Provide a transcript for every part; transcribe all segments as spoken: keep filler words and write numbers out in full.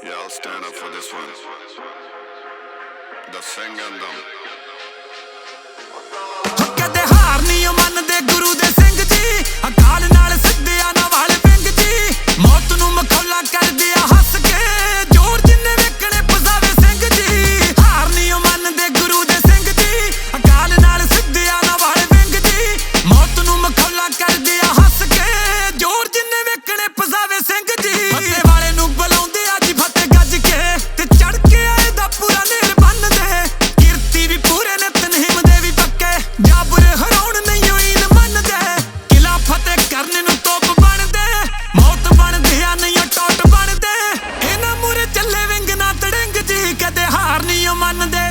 Yeah, I'll stand up for this one. The Singandam. ਕਦੇ ਹਾਰ ਨਹੀਂ ਮੰਨਦੇ ਗੁਰੂ ਦੇ ਸਿੰਘ ਜੀ, ਅਕਾਲ ਨਾਲ ਸਿੱਧਿਆਂ ਨਾ ਵਾਲੇ ਪਿੰਗ ਜੀ, ਮੌਤ ਨੂੰ ਮਖੌਲਾ ਕਰਦੇ ਆ ਹੱਸ ਕੇ, ਜੋਰ ਜਿੰਨੇ ਵੇਖਣੇ ਪਸਾਵੇ ਸਿੰਘ ਜੀ। ਹਾਰ ਨਹੀਂ ਮੰਨਦੇ ਗੁਰੂ ਦੇ ਸਿੰਘ ਜੀ, ਅਕਾਲ ਨਾਲ ਸਿੱਧਿਆਂ ਨਾ ਵਾਲੇ ਪਿੰਗ ਜੀ, ਮੌਤ ਨੂੰ ਮਖੌਲਾ ਕਰਦੇ ਆ ਹੱਸ ਕੇ, ਜੋਰ ਜਿੰਨੇ ਵੇਖਣੇ ਪਸਾਵੇ ਸਿੰਘ ਜੀ। ਫਤਿਹ ਵਾਲੇ ਨੂੰ ਬੁਲਾਉਂਦੇ ਆ ਜੀ ਫਤਿਹ ਗੱਜ ਕੇ, ਤੇ ਚੜ ਕੇ ਆਏ ਦਾ ਪੂਰਾ ਨੇਰ ਬੰਨਦੇ, ਕੀਰਤੀ ਵੀ ਪੂਰੇ ਨੇ ਤਨਹੀਮ ਦੇ ਵੀ ਪੱਕੇ, ਜਾਬਰ ਹਰਾਉਣ ਨਹੀਂ ਈਨ ਮੰਨਦੇ, ਕਿਲਾ ਫਤਿਹ ਕਰਨ ਨੂੰ ਤੋਪ ਬਣਦੇ, ਮੌਤ ਬਣਦੇ ਆ ਨਹੀਂ ਟੋਟ ਬਣਦੇ, ਇਹਨਾਂ ਮੂਰੇ ਚੱਲੇ ਵਿੰਗ ਨਾ ਤੜੰਗ ਜੀ। ਕਦੇ ਹਾਰ ਨਹੀਂ ਮੰਨਦੇ,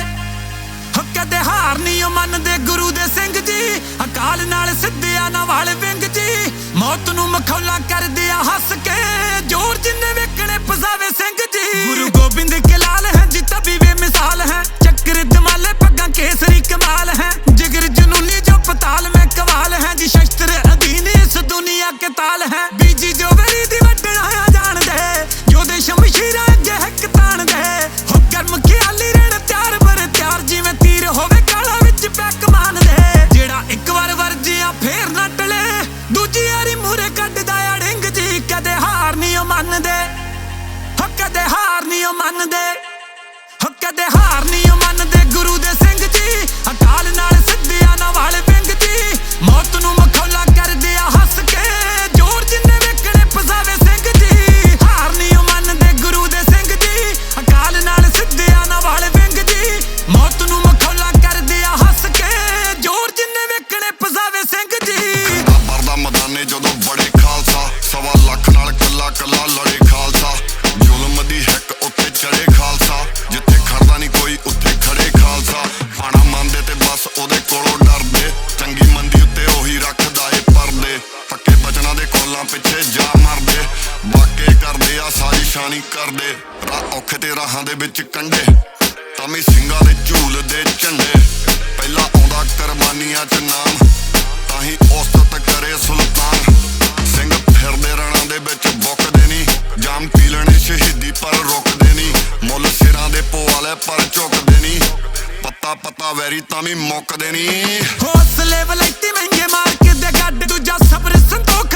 ਕਦੇ ਹਾਰ ਨਹੀਂ ਮੰਨਦੇ ਗੁਰੂ ਦੇ ਸਿੰਘ ਜੀ, ਅਕਾਲ ਨਾਲ ਸਿੱਧਿਆਂ ਨਾ ਵਾਲੇ ਵਿੰਗ ਜੀ, ਮੌਤ ਨੂੰ ਮਖੌਲਾ ਕਰਦੇ ਆ ਹੱਸ ਕੇ, ਜੋਰ ਜਿੰਨੇ ਵੇਖਣੇ ਪਸਾਵੇ ਸਿੰਘ ਜੀ। ਗੁਰੂ ਗੋਬਿੰਦ ਕੇ ਲਾਲ ਹੈ ਜੀ ਤਬੀ ਵੇ ਮਿਸਾਲ ਹੈ, ਚੱਕਰ ਦਮਾਲੇ ਪੱਗਾਂ ਕੇਸਰੀ ਕਮਾਲ ਹੈ, जिगर जुनूनी जो पताल में कवाल है जी, शस्त्र अधीन इस दुनिया के ताल है, बीजी जो वेरी दी वड्डणाया जान दे, जो दे शमशीरा अगे हक तान दे, हो कर्म ख्याली रहन त्यार बर त्यार, जिवें तीर होवे काला विच पैक मान दे, जेड़ा एक वार वरजिया फेर ना टले, दूजी यारी मूरे कड्डदा आ डिंग जी। कदे हार नहीं मनदे, हो कदे हार नहीं मनदे, हो कदे हार नहीं मनदे गुरु दे सिंह जी, अकाल नाल सिद्धियां ना वाले पिंग जी, मौत नूं मखौला करदे आ हस के, जोर जिन्ने वेखणे पसावे सिंह जी। हार नहीं मनदे गुरु दे सिंह जी, अकाल नाल सिद्धियां ना वाले पिंग जी, मौत नूं मखौला करदे आ हस के, जोर जिन्ने वेखणे पसावे सिंह जी। बाबर दा मैदाने जदों बड़े खालसा, सवा लख नाल कल्ला कल्ला लड़े खालसा, जुल्म दी हिक उत्ते चढ़े खालसा, जिथे खड़दा नहीं कोई उत्थे खड़े खालसा, पाना मंनदे ते बस ओदे कोलों डरदे, चंगी मंदी उत्ते ओही रखदा ए परदे, पक्के बचना दे कोलां पिछे जा मरदे, वाके करदे आ सारी शानी करदे, राह औखे ते राहां दे विच कंढे, तमी ਸਿੰਘਾਂ ਦੇ ਝੂਲਦੇ ਝੰਡੇ, ਪਹਿਲਾਂ ਆਉਂਦਾ ਕੁਰਬਾਨੀਆਂ ਚ ਨਾਮ, ਤਾਹੀਂ ਔਸਤ ਕਰੇ ਸੁਲਤਾਨ, ਸਿੰਘ ਫਿਰਦੇ ਰਣਾਂ ਦੇ ਵਿੱਚ ਬੁੱਕਦੇ ਨਹੀਂ, ਜਾਮ ਪੀ ਲੈਣੇ ਸ਼ਹੀਦੀ ਪਰ ਰੁਕਦੇ ਨਹੀਂ, ਮੁੱਲ ਸਿਰਾਂ ਦੇ ਪਵਾਲੇ ਪਰ ਝੁਕਦੇ ਨਹੀਂ, ਪੱਤਾ ਪੱਤਾ ਵੈਰੀ ਤਾਂ ਵੀ ਮੁੱਕਦੇ ਨਹੀਂ। ਹੌਸਲੇ ਵਲੈਤੀ ਮਹਿੰਗੇ ਮਾਰ ਕੇ ਦੇ ਗੱਡ, ਦੂਜਾ ਸਬਰ ਸੰਤੋਖ